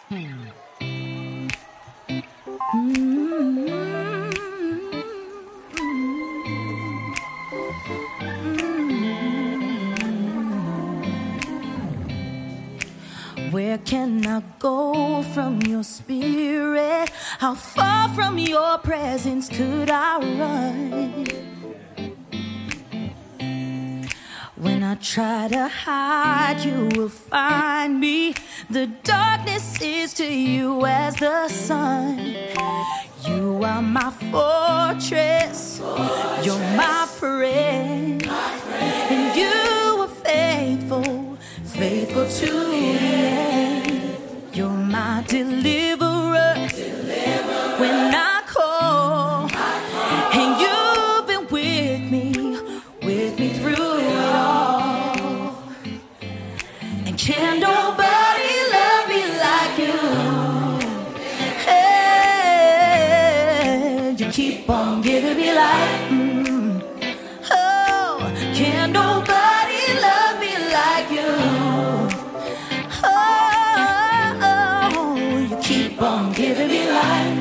Where can I go from your spirit? How far from your presence could I run? When I try to hide, you will find me. The darkness is to you as the sun. You are my fortress. You're my friend. And you are faithful, faithful to the end. You're my deliverer. When I call, and you've been with me through it all. And can nobody love me like you? Hey, you keep on giving me life. Oh, can nobody love me like you? Oh, you keep on giving me life.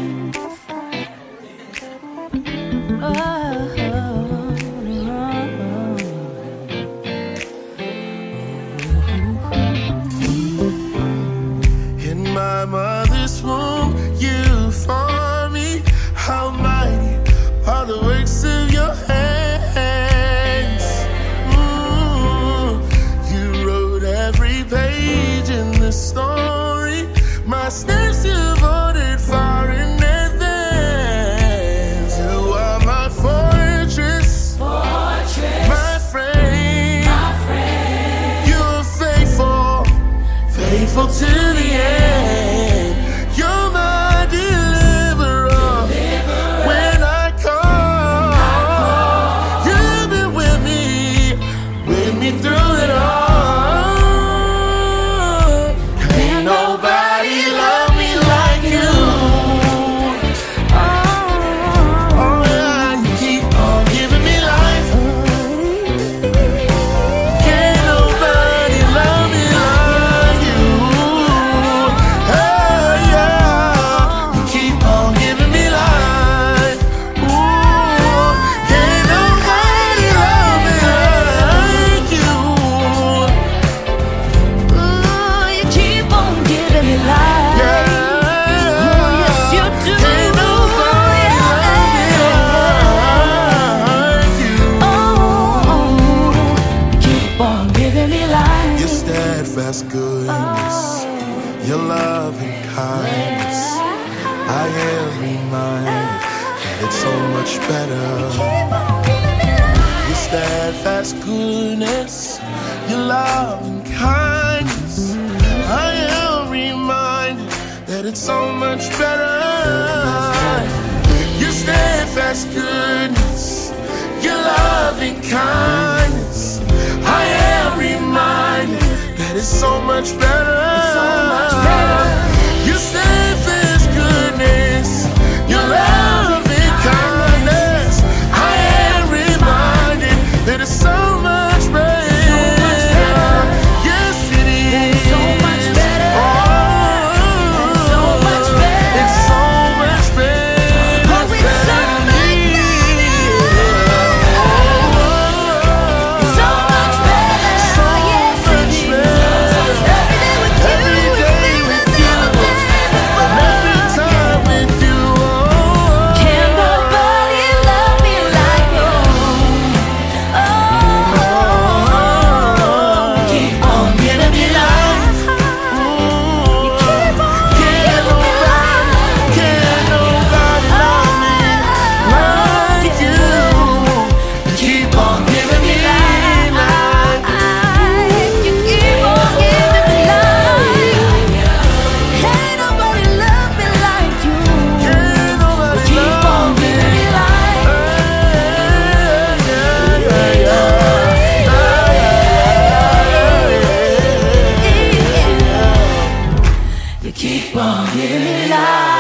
In my mother's womb, you formed me. How mighty are the works of your hands. You wrote every page in the story. My steps you've ordered far in advance. You are my fortress, my friend. You're faithful, faithful to the end. You're my deliverer. When I call, you've been with me through it all. Ain't nobody love me like you. Oh yeah, you keep on giving me life. Can't nobody love me like you. Hey, yeah, you keep on giving me life. Ooh, can't nobody love me like you. Oh, you keep on giving me life. Yeah. Oh, yes, you do. Can't nobody love me like you. Oh, you keep on giving me life. Your steadfast goodness, your love and kindness, I am reminded that it's so much better. Your steadfast goodness, your love and kindness, I am reminded that it's so much better. Your steadfast goodness, your love and kindness, I am reminded that it's so much better. Your steadfast goodness, your love and kindness, I am reminded that it's so much better. Yes, it is. So much better. Oh, So much better. it's so much better. Oh, it's so much so much better. So Yes, much it is. better. Every day with you, And every time with you, oh. can nobody love me like you? Oh, keep on giving me life. You keep on giving me life. Can't nobody love me like you. Keep on giving me life. You keep on giving me life. Ain't nobody love me like you. Can't nobody Keep on love me. giving me life. You keep on giving me life.